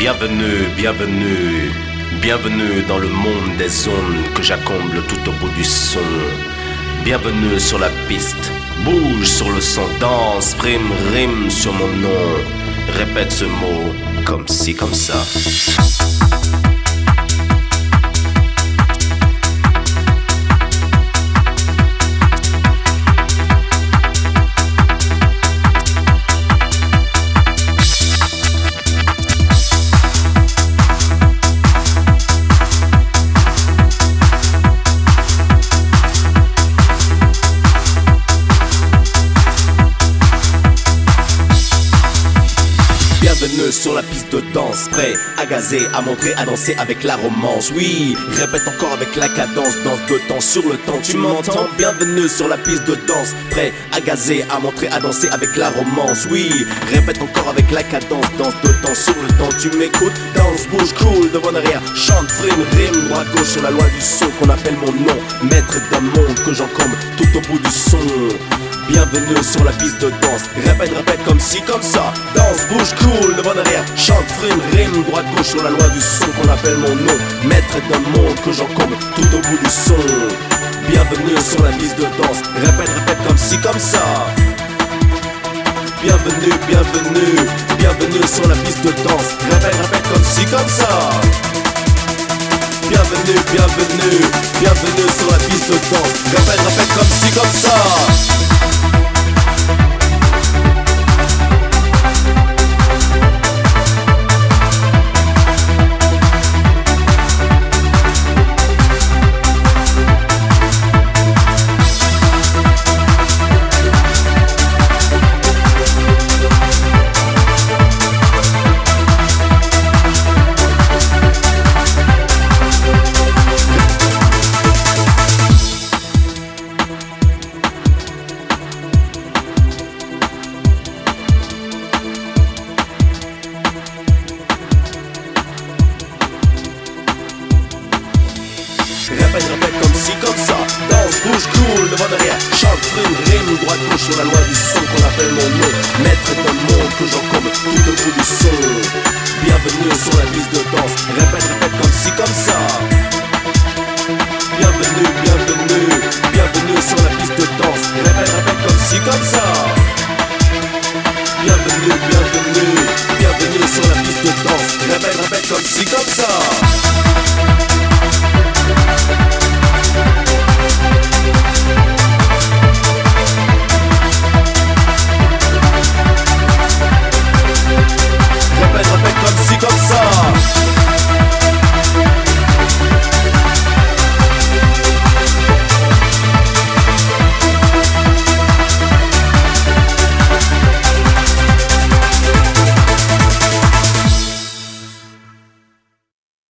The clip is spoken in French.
Bienvenue, bienvenue, bienvenue dans le monde des ondes que j'accomble tout au bout du son. Bienvenue sur la piste, bouge sur le son, danse, frime, rime sur mon nom. Répète ce mot comme ci, comme ça. Bienvenue sur la piste de danse, prêt à gazer, à montrer, à danser avec la romance. Oui, répète encore avec la cadence, danse de temps sur le temps, tu m'entends? Bienvenue sur la piste de danse, prêt à gazer, à montrer, à danser avec la romance. Oui, répète encore avec la cadence, danse de temps sur le temps, tu m'écoutes? Danse, bouge, cool, devant derrière, chante, frime, rime, droite, gauche sur la loi du son qu'on appelle mon nom. Maître d'un monde que j'encombre tout au bout du son. Bienvenue sur la piste de danse, répète, répète comme ci, comme ça. Danse, bouge, cool, devant derrière, chante, frime, rime, droite, gauche sur la loi du son qu'on appelle mon nom. Maître d'un monde que j'encombre tout au bout du son. Bienvenue sur la piste de danse, répète, répète comme ci, comme ça. Bienvenue, bienvenue, bienvenue sur la piste de danse, répète, répète comme ci, comme ça. Bienvenue, bienvenue, bienvenue sur la piste de danse, répète, répète comme ci, comme ça. Répète, répète comme ci, comme ça. Danse, bouge, cool, devant derrière, chante, frime, rime, droite, gauche sur la loi du son qu'on appelle mon nom. Maître d'un monde que j'encombre tout au bout du son. Bienvenue sur la piste de danse, répète, répète comme ci, comme ça. Bienvenue, bienvenue, bienvenue sur la piste de danse, répète, répète comme ci, comme ça. Bienvenue, bienvenue, bienvenue sur la piste de danse, répète, répète comme ci, comme ça.